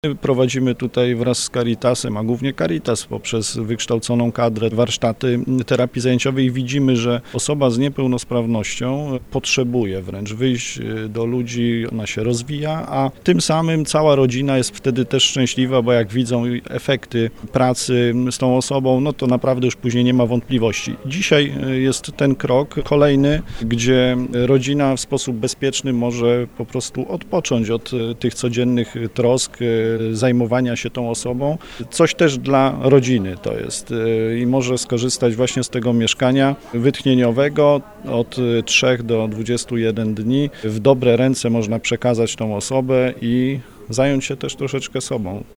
Prowadzimy tutaj wraz z Caritasem, a głównie Caritas poprzez wykształconą kadrę warsztaty terapii zajęciowej i widzimy, że osoba z niepełnosprawnością potrzebuje wręcz wyjść do ludzi, ona się rozwija, a tym samym cała rodzina jest wtedy też szczęśliwa, bo jak widzą efekty pracy z tą osobą, no to naprawdę już później nie ma wątpliwości. Dzisiaj jest ten krok kolejny, gdzie rodzina w sposób bezpieczny może po prostu odpocząć od tych codziennych trosk, zajmowania się tą osobą. Coś też dla rodziny to jest i może skorzystać właśnie z tego mieszkania wytchnieniowego od 3 do 21 dni. W dobre ręce można przekazać tą osobę i zająć się też troszeczkę sobą.